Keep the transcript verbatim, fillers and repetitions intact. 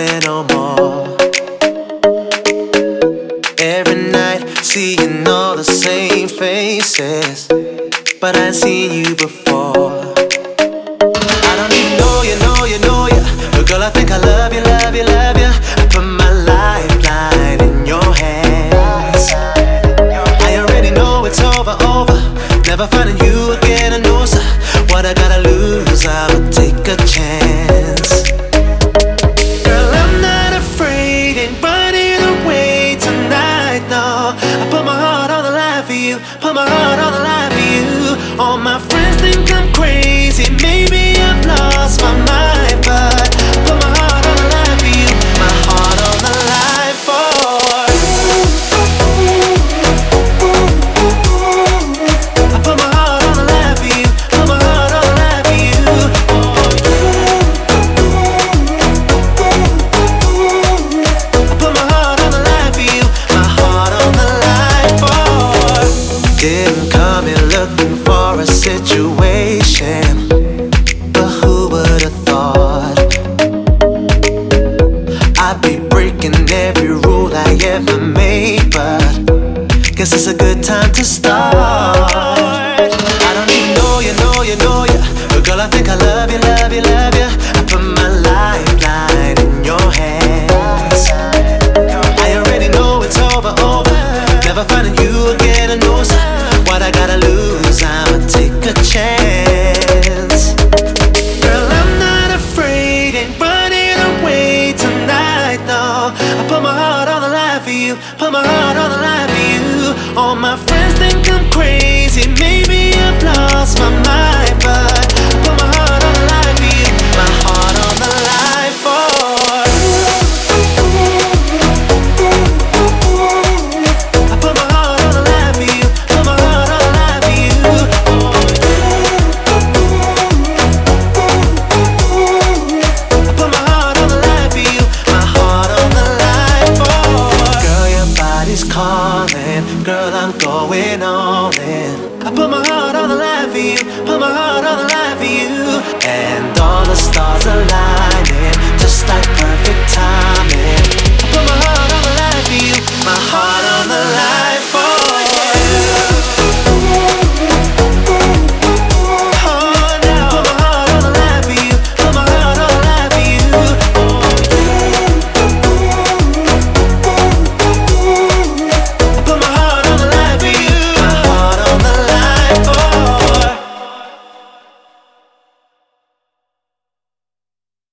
there no more. Every night, seeing all the same faces, but I ain't seen you before. I don't even know you, know you, know you, but girl, I think I love you, love you, love you. I put my lifeline in your hands. I already know it's over, over. Never finding you again, I know, sir. What I gotta lose, I would take a chance. Girl, I'm not afraid, ain't running away tonight, no. I put my heart on the line for you, put my heart on the line for you. All my friends think I'm crazy, maybe I've lost my mind, but I put my heart on the line for you, my heart on the line for you. I put my heart on the line for you, put my heart on the line for you. I put my heart on the line for you, my heart on the line for you. Didn't come in looking for a situation, but who would've thought I'd be breaking every rule I ever made, but guess it's a good time to start. I don't even know you, know you, know you, but girl, I think I love you, love you, love you. I put my lifeline in your hands. I already know it's over, over. Never finding you again, I know, sir. What I gotta lose, I'ma take a chance. Girl, I'm not afraid, ain't running away tonight, no. I put my heart on the line for you, put my heart on the line for you. All my friends